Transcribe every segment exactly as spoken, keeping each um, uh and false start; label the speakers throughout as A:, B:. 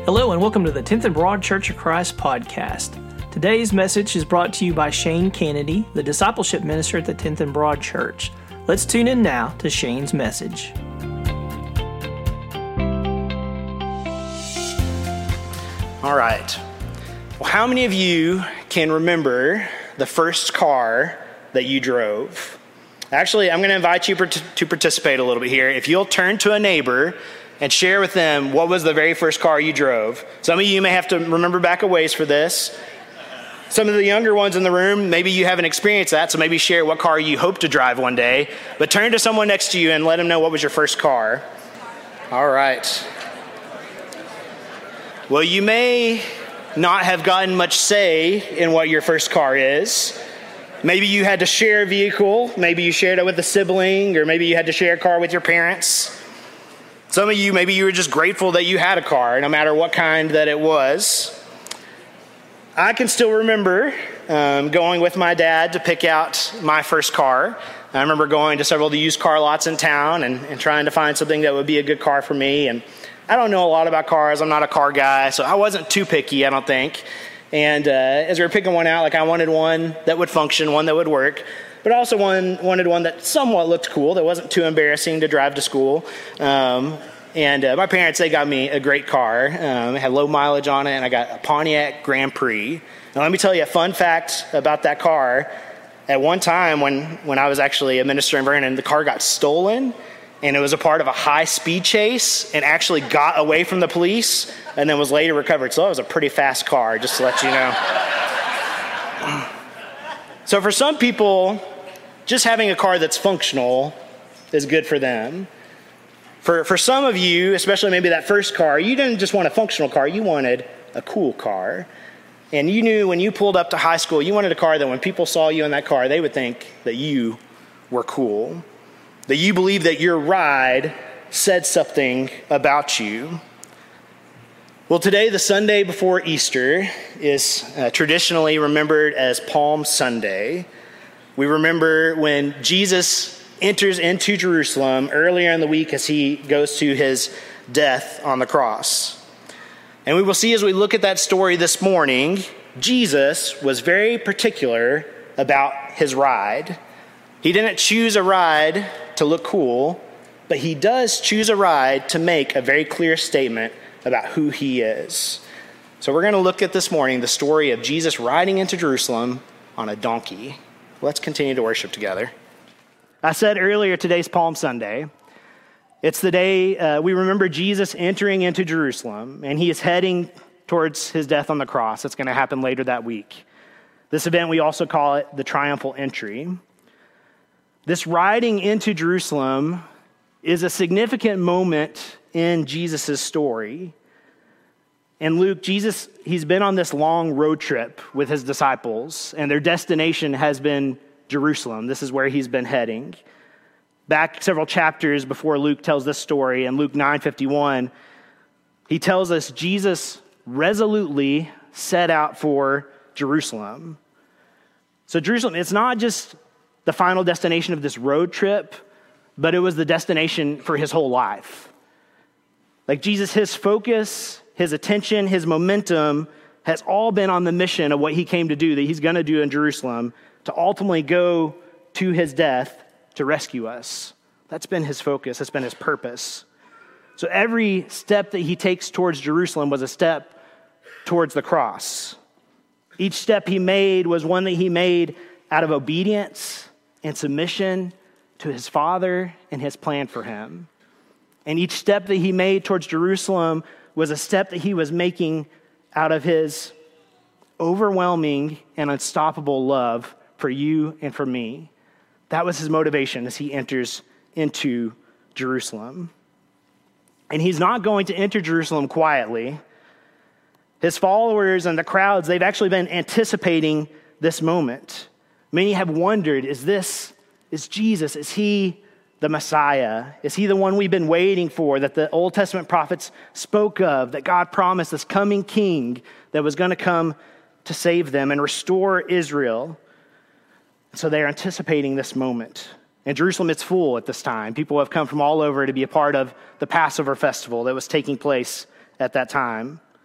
A: Hello and welcome to the tenth and Broad Church of Christ podcast. Today's message is brought to you by Shane Kennedy, the discipleship minister at the tenth and Broad Church. Let's tune in now to Shane's message.
B: All right. Well, how many of you can remember the first car that you drove? Actually, I'm going to invite you to participate a little bit here. If you'll turn to a neighbor and share with them what was the very first car you drove. Some of you may have to remember back a ways for this. Some of the younger ones in the room, maybe you haven't experienced that, so maybe share what car you hope to drive one day. But turn to someone next to you and let them know what was your first car. All right. Well, you may not have gotten much say in what your first car is. Maybe you had to share a vehicle. Maybe you shared it with a sibling, or maybe you had to share a car with your parents. Some of you, maybe you were just grateful that you had a car, no matter what kind that it was. I can still remember um, going with my dad to pick out my first car. I remember going to several of the used car lots in town and, and trying to find something that would be a good car for me. And I don't know a lot about cars. I'm not a car guy, so I wasn't too picky, I don't think. And uh, as we were picking one out, like I wanted one that would function, one that would work. But I also one, wanted one that somewhat looked cool, that wasn't too embarrassing to drive to school. Um, and uh, my parents, they got me a great car. Um, it had low mileage on it, and I got a Pontiac Grand Prix. Now, let me tell you a fun fact about that car. At one time, when, when I was actually a minister in Vernon, the car got stolen, and it was a part of a high-speed chase, and actually got away from the police, and then was later recovered. So that was a pretty fast car, just to let you know. So for some people, just having a car that's functional is good for them. For for some of you, especially maybe that first car, you didn't just want a functional car, you wanted a cool car. And you knew when you pulled up to high school, you wanted a car that when people saw you in that car, they would think that you were cool. That you believed that your ride said something about you. Well, today, the Sunday before Easter, is uh, traditionally remembered as Palm Sunday. We remember when Jesus enters into Jerusalem earlier in the week as he goes to his death on the cross. And we will see as we look at that story this morning, Jesus was very particular about his ride. He didn't choose a ride to look cool, but he does choose a ride to make a very clear statement about who he is. So we're going to look at this morning the story of Jesus riding into Jerusalem on a donkey. Let's continue to worship together. I said earlier, today's Palm Sunday. It's the day uh, we remember Jesus entering into Jerusalem, and he is heading towards his death on the cross. That's going to happen later that week. This event, we also call it the triumphal entry. This riding into Jerusalem is a significant moment in Jesus' story. And Luke, Jesus, he's been on this long road trip with his disciples, and their destination has been Jerusalem. This is where he's been heading. Back several chapters before Luke tells this story, in Luke nine fifty-one, he tells us Jesus resolutely set out for Jerusalem. So Jerusalem, it's not just the final destination of this road trip, but it was the destination for his whole life. Like Jesus, his focus, his attention, his momentum has all been on the mission of what he came to do, that he's going to do in Jerusalem, to ultimately go to his death to rescue us. That's been his focus. That's been his purpose. So every step that he takes towards Jerusalem was a step towards the cross. Each step he made was one that he made out of obedience and submission to his Father and his plan for him. And each step that he made towards Jerusalem was a step that he was making out of his overwhelming and unstoppable love for you and for me. That was his motivation as he enters into Jerusalem. And he's not going to enter Jerusalem quietly. His followers and the crowds, they've actually been anticipating this moment. Many have wondered, is this, is Jesus, is he the Messiah? Is he the one we've been waiting for, that the Old Testament prophets spoke of, that God promised, this coming king that was going to come to save them and restore Israel? So they're anticipating this moment. In Jerusalem, it's full at this time. People have come from all over to be a part of the Passover festival that was taking place at that time.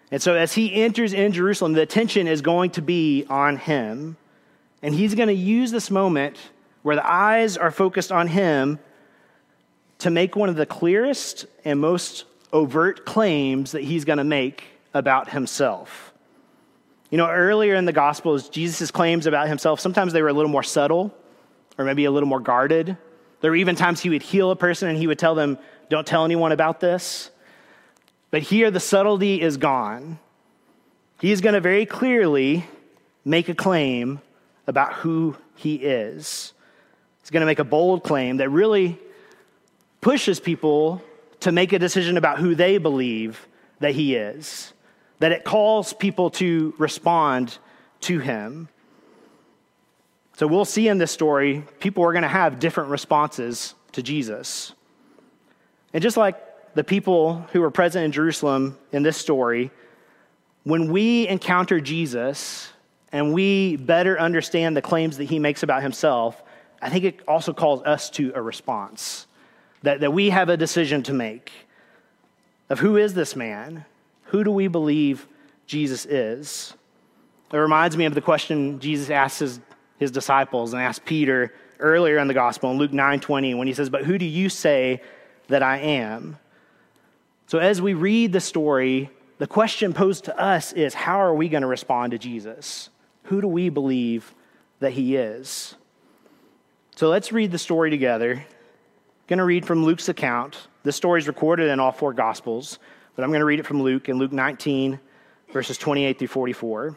B: And so as he enters in Jerusalem, the attention is going to be on him. And he's going to use this moment where the eyes are focused on him to make one of the clearest and most overt claims that he's going to make about himself. You know, earlier in the Gospels, Jesus' claims about himself, sometimes they were a little more subtle or maybe a little more guarded. There were even times he would heal a person and he would tell them, don't tell anyone about this. But here the subtlety is gone. He's going to very clearly make a claim about who he is. He's going to make a bold claim that really pushes people to make a decision about who they believe that he is, that it calls people to respond to him. So we'll see in this story, people are going to have different responses to Jesus. And just like the people who were present in Jerusalem in this story, when we encounter Jesus and we better understand the claims that he makes about himself, I think it also calls us to a response, that, that we have a decision to make of who is this man? Who do we believe Jesus is? It reminds me of the question Jesus asks his, his disciples and asked Peter earlier in the gospel in Luke nine twenty when he says, but who do you say that I am? So as we read the story, the question posed to us is, how are we going to respond to Jesus? Who do we believe that he is? So let's read the story together. I'm going to read from Luke's account. This story is recorded in all four Gospels, but I'm going to read it from Luke in Luke nineteen, verses twenty-eight through forty-four.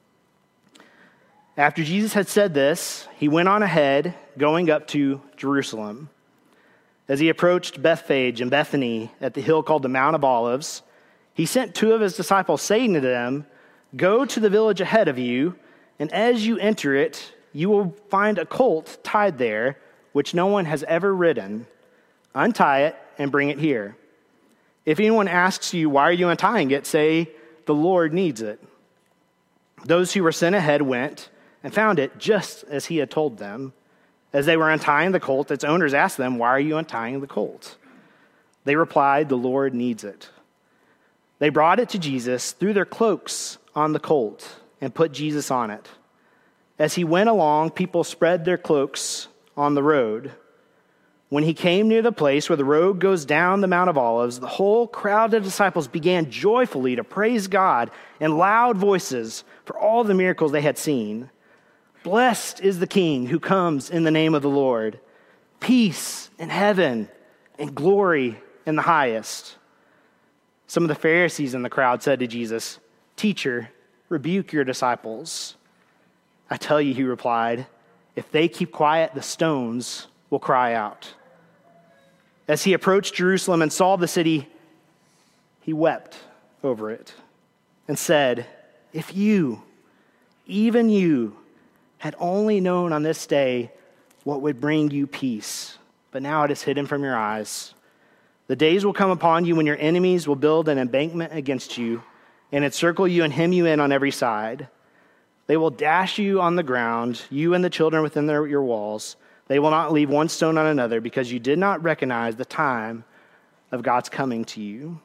B: After Jesus had said this, he went on ahead, going up to Jerusalem. As he approached Bethphage and Bethany at the hill called the Mount of Olives, he sent two of his disciples, saying to them, go to the village ahead of you, and as you enter it, you will find a colt tied there, which no one has ever ridden. Untie it and bring it here. If anyone asks you, why are you untying it? Say, the Lord needs it. Those who were sent ahead went and found it just as he had told them. As they were untying the colt, its owners asked them, why are you untying the colt? They replied, the Lord needs it. They brought it to Jesus, threw their cloaks on the colt, and put Jesus on it. As he went along, people spread their cloaks on the road. When he came near the place where the road goes down the Mount of Olives, the whole crowd of disciples began joyfully to praise God in loud voices for all the miracles they had seen. Blessed is the King who comes in the name of the Lord. Peace in heaven and glory in the highest. Some of the Pharisees in the crowd said to Jesus, Teacher, rebuke your disciples. I tell you, he replied, if they keep quiet, the stones will cry out. As he approached Jerusalem and saw the city, he wept over it and said, if you, even you, had only known on this day what would bring you peace, but now it is hidden from your eyes. The days will come upon you when your enemies will build an embankment against you and encircle you and hem you in on every side. They will dash you on the ground, you and the children within their, your walls. They will not leave one stone on another because you did not recognize the time of God's coming to you.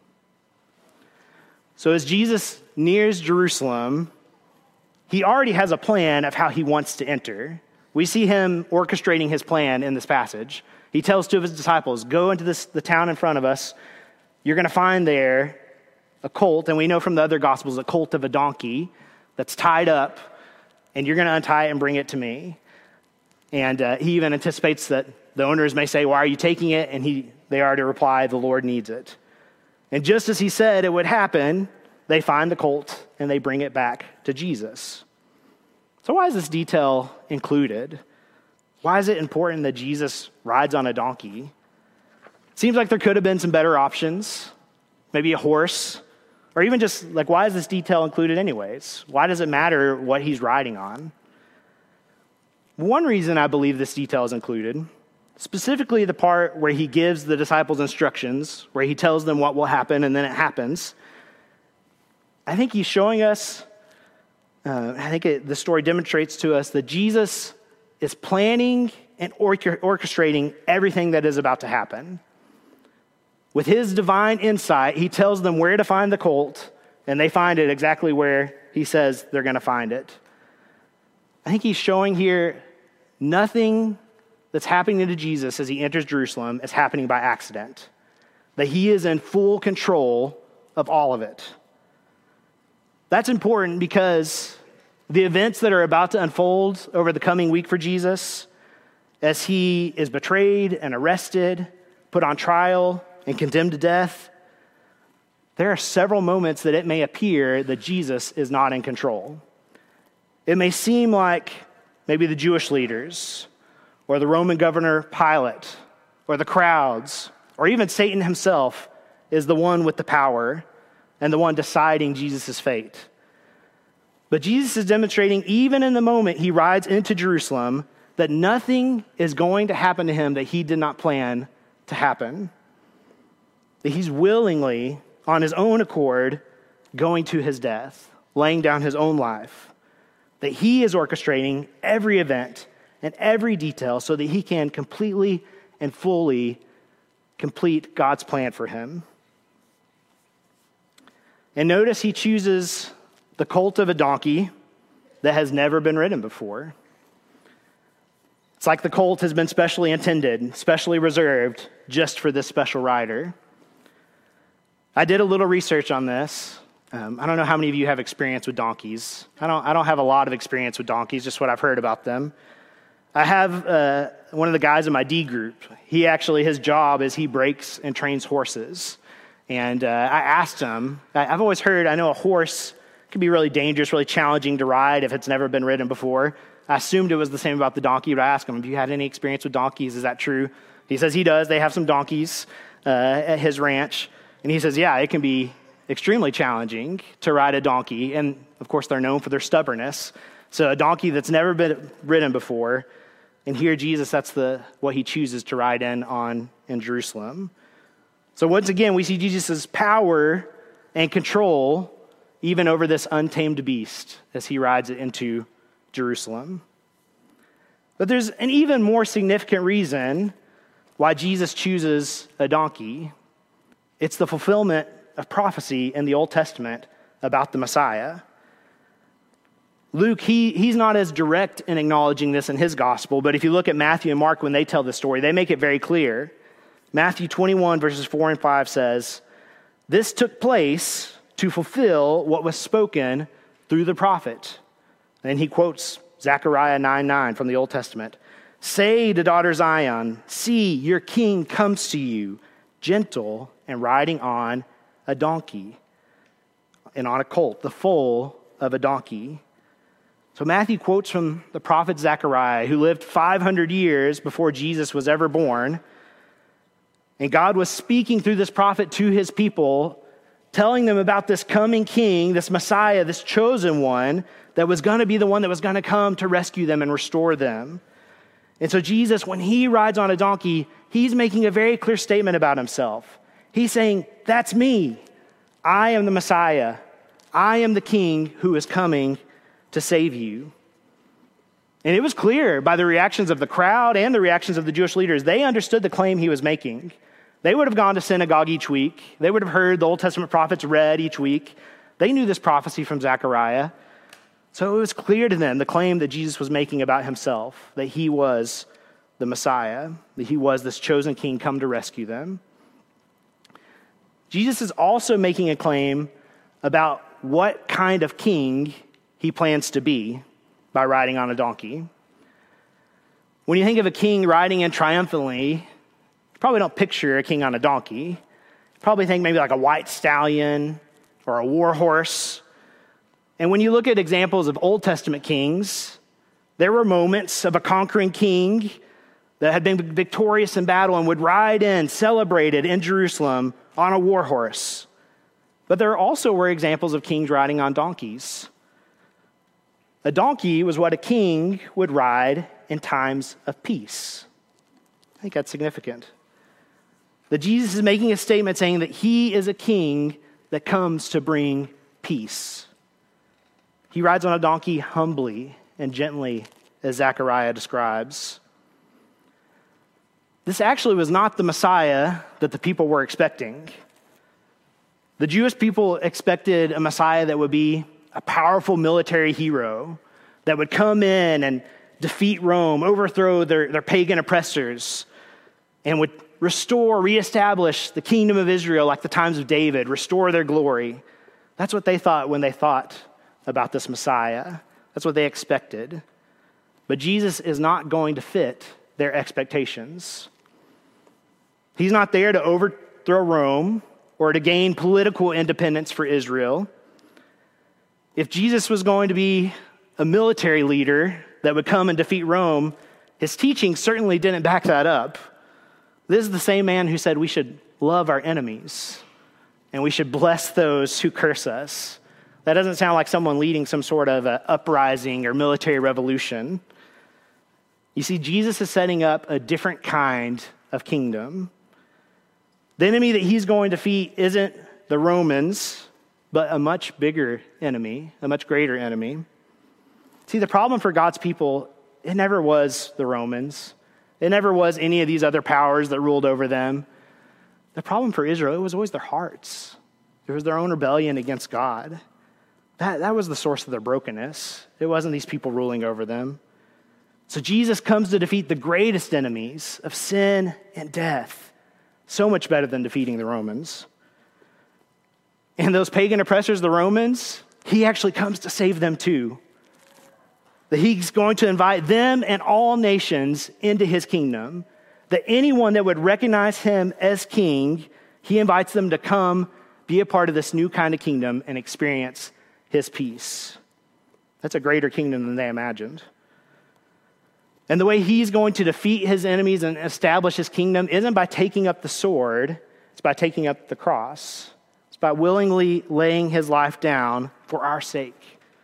B: So as Jesus nears Jerusalem, he already has a plan of how he wants to enter. We see him orchestrating his plan in this passage. He tells two of his disciples, go into this, the town in front of us. You're going to find there a colt, and we know from the other Gospels, a colt of a donkey that's tied up, and you're going to untie it and bring it to me. And uh, he even anticipates that the owners may say, why are you taking it? And he, they are to reply, the Lord needs it. And just as he said it would happen, they find the colt and they bring it back to Jesus. So why is this detail included? Why is it important that Jesus rides on a donkey? It seems like there could have been some better options, maybe a horse, or even just like, why is this detail included anyways? Why does it matter what he's riding on? One reason I believe this detail is included, specifically the part where he gives the disciples instructions, where he tells them what will happen and then it happens. I think he's showing us, uh, I think it, the story demonstrates to us that Jesus is planning and orchestrating everything that is about to happen. With his divine insight, he tells them where to find the colt and they find it exactly where he says they're going to find it. I think he's showing here nothing that's happening to Jesus as he enters Jerusalem is happening by accident, that he is in full control of all of it. That's important because the events that are about to unfold over the coming week for Jesus, as he is betrayed and arrested, put on trial, and condemned to death, there are several moments that it may appear that Jesus is not in control. It may seem like maybe the Jewish leaders, or the Roman governor Pilate, or the crowds, or even Satan himself is the one with the power and the one deciding Jesus' fate. But Jesus is demonstrating, even in the moment he rides into Jerusalem, that nothing is going to happen to him that he did not plan to happen. That he's willingly, on his own accord, going to his death, laying down his own life. That he is orchestrating every event and every detail so that he can completely and fully complete God's plan for him. And notice he chooses the colt of a donkey that has never been ridden before. It's like the colt has been specially intended, specially reserved just for this special rider. I did a little research on this. Um, I don't know how many of you have experience with donkeys. I don't, I don't have a lot of experience with donkeys, just what I've heard about them. I have uh, one of the guys in my D group. He actually, his job is he breaks and trains horses. And uh, I asked him, I, I've always heard, I know a horse can be really dangerous, really challenging to ride if it's never been ridden before. I assumed it was the same about the donkey, but I asked him, have you had any experience with donkeys? Is that true? He says he does. They have some donkeys uh, at his ranch. And he says, yeah, it can be extremely challenging to ride a donkey. And of course, they're known for their stubbornness. So a donkey that's never been ridden before, and here Jesus, that's the what he chooses to ride in on in Jerusalem. So once again, we see Jesus' power and control even over this untamed beast as he rides it into Jerusalem. But there's an even more significant reason why Jesus chooses a donkey. It's the fulfillment of prophecy in the Old Testament about the Messiah. Luke, he, he's not as direct in acknowledging this in his gospel, but if you look at Matthew and Mark when they tell the story, they make it very clear. Matthew twenty-one, verses four and five says, "This took place to fulfill what was spoken through the prophet." And he quotes Zechariah nine nine from the Old Testament. "Say to daughter Zion, see, your king comes to you, gentle and riding on a donkey, and on a colt, the foal of a donkey." So Matthew quotes from the prophet Zechariah, who lived five hundred years before Jesus was ever born. And God was speaking through this prophet to his people, telling them about this coming king, this Messiah, this chosen one, that was going to be the one that was going to come to rescue them and restore them. And so Jesus, when he rides on a donkey, he's making a very clear statement about himself. He's saying, that's me. I am the Messiah. I am the king who is coming to save you. And it was clear by the reactions of the crowd and the reactions of the Jewish leaders. They understood the claim he was making. They would have gone to synagogue each week. They would have heard the Old Testament prophets read each week. They knew this prophecy from Zechariah. So it was clear to them the claim that Jesus was making about himself, that he was the Messiah, that he was this chosen king come to rescue them. Jesus is also making a claim about what kind of king he plans to be by riding on a donkey. When you think of a king riding in triumphantly, you probably don't picture a king on a donkey. You probably think maybe like a white stallion or a war horse. And when you look at examples of Old Testament kings, there were moments of a conquering king that had been victorious in battle and would ride in, celebrated in Jerusalem on a war horse. But there also were examples of kings riding on donkeys. A donkey was what a king would ride in times of peace. I think that's significant. That Jesus is making a statement saying that he is a king that comes to bring peace. He rides on a donkey humbly and gently, as Zechariah describes. This actually was not the Messiah that the people were expecting. The Jewish people expected a Messiah that would be a powerful military hero that would come in and defeat Rome, overthrow their, their pagan oppressors, and would restore, reestablish the kingdom of Israel like the times of David, restore their glory. That's what they thought when they thought about this Messiah. That's what they expected. But Jesus is not going to fit their expectations. He's not there to overthrow Rome or to gain political independence for Israel. If Jesus was going to be a military leader that would come and defeat Rome, his teaching certainly didn't back that up. This is the same man who said we should love our enemies and we should bless those who curse us. That doesn't sound like someone leading some sort of a uprising or military revolution. You see, Jesus is setting up a different kind of kingdom. The enemy that he's going to defeat isn't the Romans, but a much bigger enemy, a much greater enemy. See, the problem for God's people, it never was the Romans. It never was any of these other powers that ruled over them. The problem for Israel, it was always their hearts. It was their own rebellion against God. That, that was the source of their brokenness. It wasn't these people ruling over them. So Jesus comes to defeat the greatest enemies of sin and death. So much better than defeating the Romans. And those pagan oppressors, the Romans, he actually comes to save them too. That he's going to invite them and all nations into his kingdom. That anyone that would recognize him as king, he invites them to come be a part of this new kind of kingdom and experience his peace. That's a greater kingdom than they imagined. And the way he's going to defeat his enemies and establish his kingdom isn't by taking up the sword, it's by taking up the cross. It's by willingly laying his life down for our sake.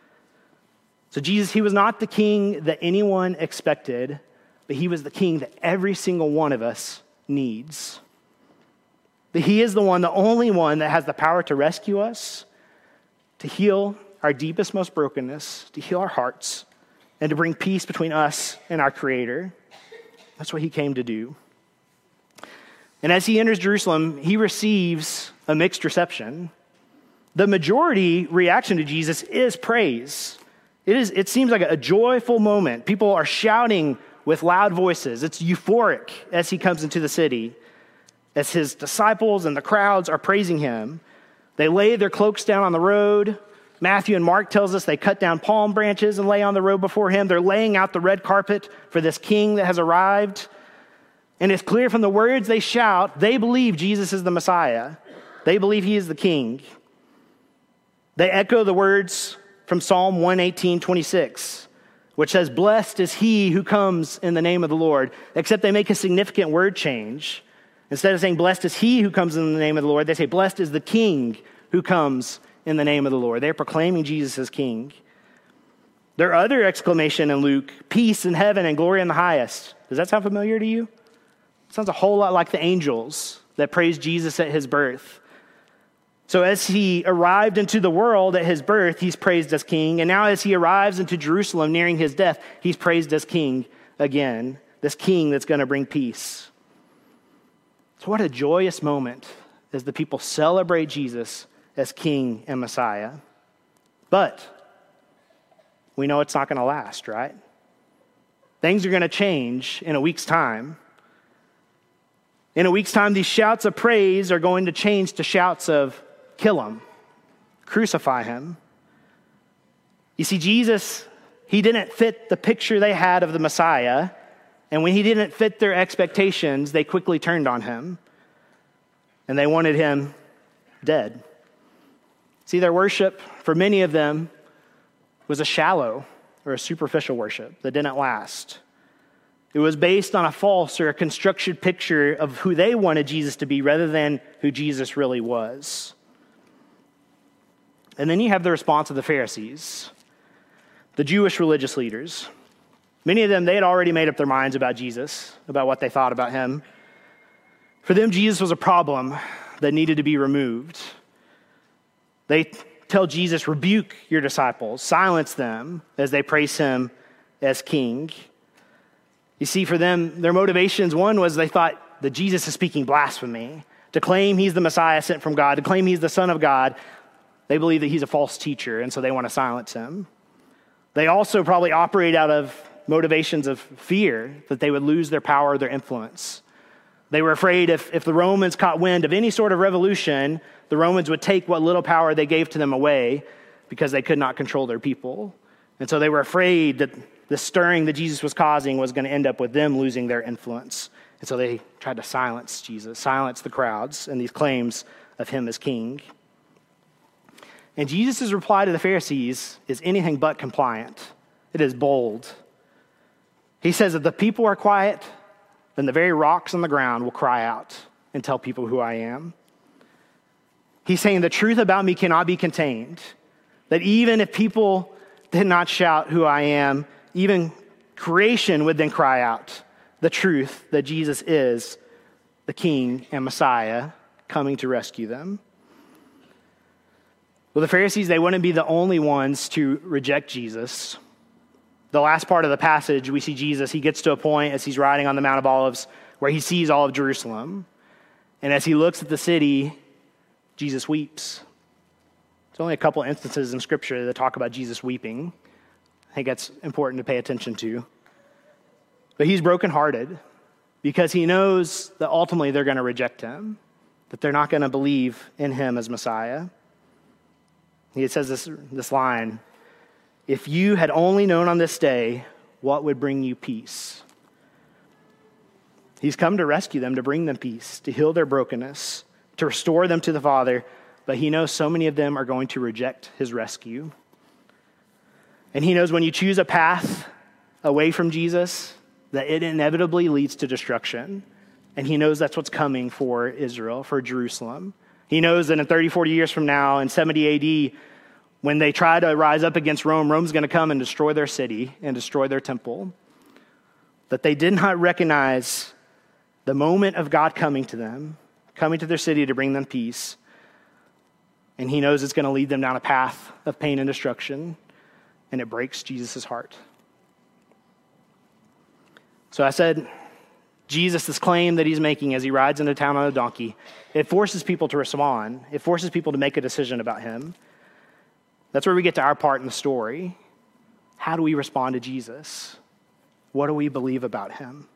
B: So Jesus, he was not the king that anyone expected, but he was the king that every single one of us needs. That he is the one, the only one that has the power to rescue us, to heal our deepest, most brokenness, to heal our hearts, and to bring peace between us and our Creator. That's what he came to do. And as he enters Jerusalem, he receives a mixed reception. The majority reaction to Jesus is praise. It is. It seems like a joyful moment. People are shouting with loud voices. It's euphoric as he comes into the city, as his disciples and the crowds are praising him. They lay their cloaks down on the road. Matthew and Mark tells us they cut down palm branches and lay on the road before him. They're laying out the red carpet for this king that has arrived. And it's clear from the words they shout, they believe Jesus is the Messiah. They believe he is the king. They echo the words from Psalm one eighteen, twenty-six, which says, blessed is he who comes in the name of the Lord, except they make a significant word change. Instead of saying, blessed is he who comes in the name of the Lord, they say, blessed is the king who comes in the name of the Lord. They're proclaiming Jesus as king. Their other exclamation in Luke, peace in heaven and glory in the highest. Does that sound familiar to you? It sounds a whole lot like the angels that praised Jesus at his birth. So as he arrived into the world at his birth, he's praised as king. And now as he arrives into Jerusalem nearing his death, he's praised as king again. This king that's going to bring peace. So what a joyous moment as the people celebrate Jesus as king and Messiah. But we know it's not going to last, right? Things are going to change in a week's time. In a week's time, these shouts of praise are going to change to shouts of kill him, crucify him. You see, Jesus, he didn't fit the picture they had of the Messiah, and when he didn't fit their expectations, they quickly turned on him, and they wanted him dead. See, their worship, for many of them, was a shallow or a superficial worship that didn't last. It was based on a false or a constructed picture of who they wanted Jesus to be rather than who Jesus really was. And then you have the response of the Pharisees, the Jewish religious leaders. Many of them, they had already made up their minds about Jesus, about what they thought about him. For them, Jesus was a problem that needed to be removed. They tell Jesus, rebuke your disciples, silence them as they praise him as king. You see, for them, their motivations, one was they thought that Jesus is speaking blasphemy. to claim he's the Messiah sent from God, to claim he's the Son of God, they believe that he's a false teacher, and so they want to silence him. They also probably operate out of motivations of fear, that they would lose their power or their influence. They were afraid if, if the Romans caught wind of any sort of revolution, the Romans would take what little power they gave to them away because they could not control their people. And so they were afraid that the stirring that Jesus was causing was going to end up with them losing their influence. And so they tried to silence Jesus, silence the crowds and these claims of him as king. And Jesus' reply to the Pharisees is anything but compliant. It is bold. He says, if the people are quiet, then the very rocks on the ground will cry out and tell people who I am. He's saying the truth about me cannot be contained. That even if people did not shout who I am, even creation would then cry out the truth that Jesus is the King and Messiah coming to rescue them. Well, the Pharisees, they wouldn't be the only ones to reject Jesus. The last part of the passage, we see Jesus, he gets to a point as he's riding on the Mount of Olives where he sees all of Jerusalem. And as he looks at the city, Jesus weeps. There's only a couple instances in Scripture that talk about Jesus weeping. I think that's important to pay attention to. But he's brokenhearted because he knows that ultimately they're going to reject him, that they're not going to believe in him as Messiah. He says this, this line, if you had only known on this day what would bring you peace. He's come to rescue them, to bring them peace, to heal their brokenness, to restore them to the Father, but he knows so many of them are going to reject his rescue. And he knows when you choose a path away from Jesus, that it inevitably leads to destruction. And he knows that's what's coming for Israel, for Jerusalem. He knows that in thirty, forty years from now, in seventy A D, when they try to rise up against Rome, Rome's going to come and destroy their city and destroy their temple. That they did not recognize the moment of God coming to them, coming to their city to bring them peace. And he knows it's going to lead them down a path of pain and destruction, and it breaks Jesus' heart. So I said, Jesus, this claim that he's making as he rides into town on a donkey, it forces people to respond. It forces people to make a decision about him. That's where we get to our part in the story. How do we respond to Jesus? What do we believe about him?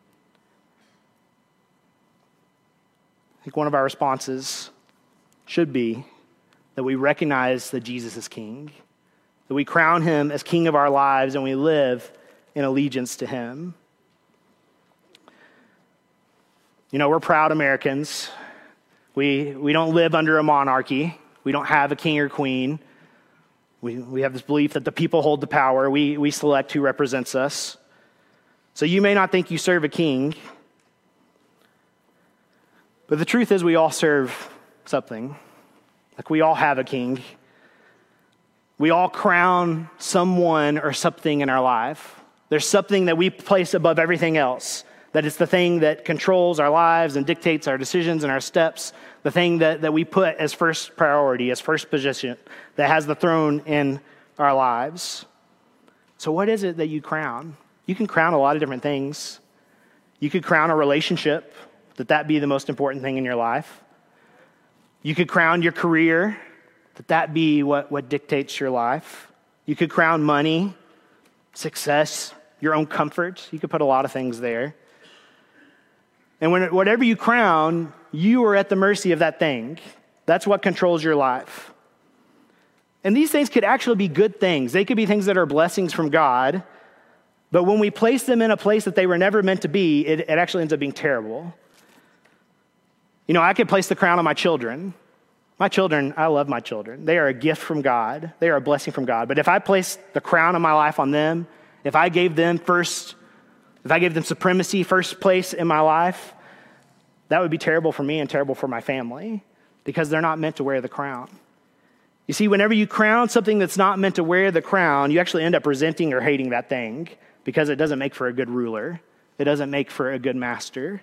B: I think one of our responses should be that we recognize that Jesus is king, that we crown him as king of our lives, and we live in allegiance to him. You know, we're proud Americans. We we don't live under a monarchy. We don't have a king or queen. We we have this belief that the people hold the power. We we select who represents us. So you may not think you serve a king, but the truth is we all serve something. Like we all have a king. We all crown someone or something in our life. There's something that we place above everything else. That it's the thing that controls our lives and dictates our decisions and our steps. The thing that, that we put as first priority, as first position, that has the throne in our lives. So what is it that you crown? You can crown a lot of different things. You could crown a relationship, that that be the most important thing in your life. You could crown your career, that that be what, what dictates your life. You could crown money, success, your own comfort. You could put a lot of things there. And when whatever you crown, you are at the mercy of that thing. That's what controls your life. And these things could actually be good things. They could be things that are blessings from God. But when we place them in a place that they were never meant to be, it, it actually ends up being terrible. You know, I could place the crown on my children. My children, I love my children. They are a gift from God. They are a blessing from God. But if I place the crown of my life on them, if I gave them first, if I gave them supremacy, first place in my life, that would be terrible for me and terrible for my family because they're not meant to wear the crown. You see, whenever you crown something that's not meant to wear the crown, you actually end up resenting or hating that thing because it doesn't make for a good ruler. It doesn't make for a good master.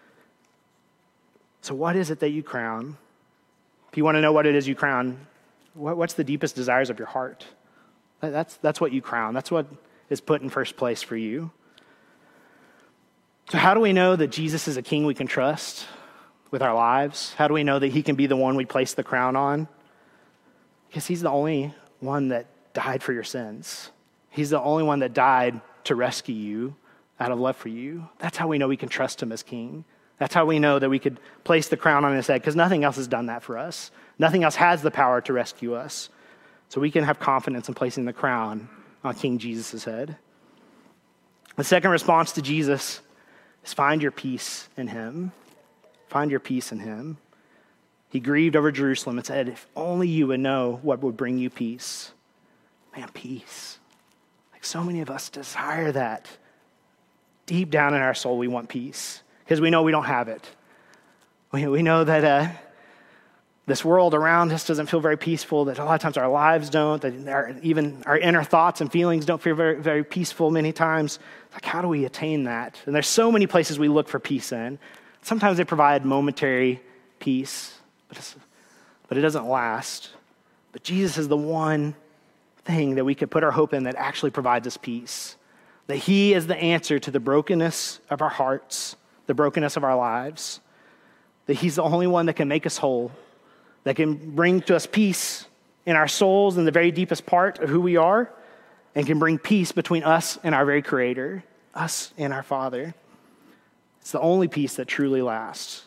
B: So what is it that you crown? If you want to know what it is you crown, what's the deepest desires of your heart? That's, that's what you crown. That's what is put in first place for you. So how do we know that Jesus is a king we can trust? with our lives? How do we know that he can be the one we place the crown on? Because he's the only one that died for your sins. He's the only one that died to rescue you out of love for you. That's how we know we can trust him as king. That's how we know that we could place the crown on his head, because nothing else has done that for us. Nothing else has the power to rescue us. So we can have confidence in placing the crown on King Jesus' head. The second response to Jesus is find your peace in him. Find your peace in him. He grieved over Jerusalem and said, if only you would know what would bring you peace. Man, peace. Like so many of us desire that. Deep down in our soul, we want peace because we know we don't have it. We, we know that uh, this world around us doesn't feel very peaceful, that a lot of times our lives don't, that our, even our inner thoughts and feelings don't feel very, very peaceful many times. Like, how do we attain that? And there's so many places we look for peace in. Sometimes they provide momentary peace, but, it's, but it doesn't last. But Jesus is the one thing that we could put our hope in that actually provides us peace. That he is the answer to the brokenness of our hearts, the brokenness of our lives. That he's the only one that can make us whole, that can bring to us peace in our souls in the very deepest part of who we are, and can bring peace between us and our very Creator, us and our Father. It's the only peace that truly lasts.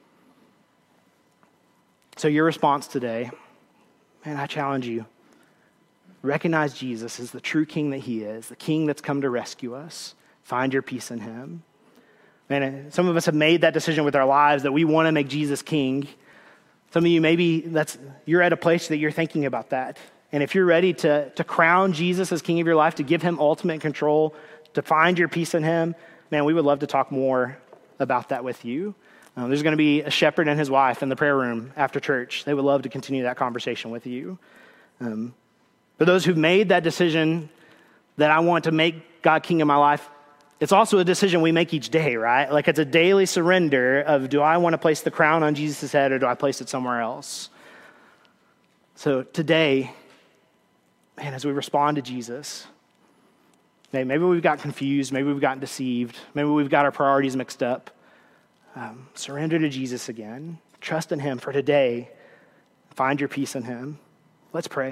B: So your response today, man, I challenge you. Recognize Jesus as the true king that he is, the king that's come to rescue us. Find your peace in him. Man, some of us have made that decision with our lives that we want to make Jesus king. Some of you, maybe that's you're at a place that you're thinking about that. And if you're ready to, to crown Jesus as king of your life, to give him ultimate control, to find your peace in him, man, we would love to talk more about that with you. Um, there's going to be a shepherd and his wife in the prayer room after church. They would love to continue that conversation with you. Um, For those who've made that decision that I want to make God king of my life, it's also a decision we make each day, right? Like it's a daily surrender of, do I want to place the crown on Jesus' head or do I place it somewhere else? So today, man, as we respond to Jesus, maybe we've got confused, maybe we've gotten deceived, maybe we've got our priorities mixed up. Um, surrender to Jesus again. Trust in him for today. Find your peace in him. Let's pray.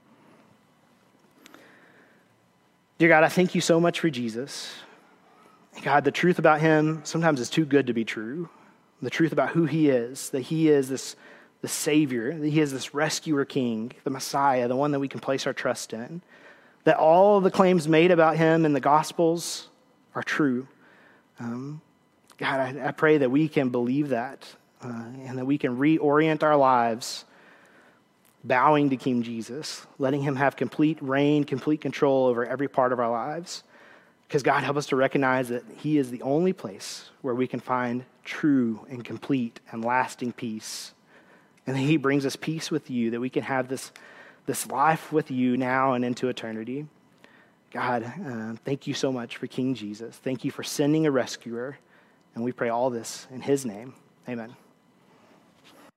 B: Dear God, I thank you so much for Jesus. God, the truth about him sometimes is too good to be true. The truth about who he is, that he is this, this Savior, that he is this rescuer king, the Messiah, the one that we can place our trust in. That all of the claims made about him in the Gospels are true. Um, God, I, I pray that we can believe that uh, and that we can reorient our lives bowing to King Jesus, letting him have complete reign, complete control over every part of our lives. Because God, help us to recognize that he is the only place where we can find true and complete and lasting peace. And that he brings us peace with you, that we can have this, this life with you now and into eternity. God, uh, thank you so much for King Jesus. Thank you for sending a rescuer. And we pray all this in his name. Amen.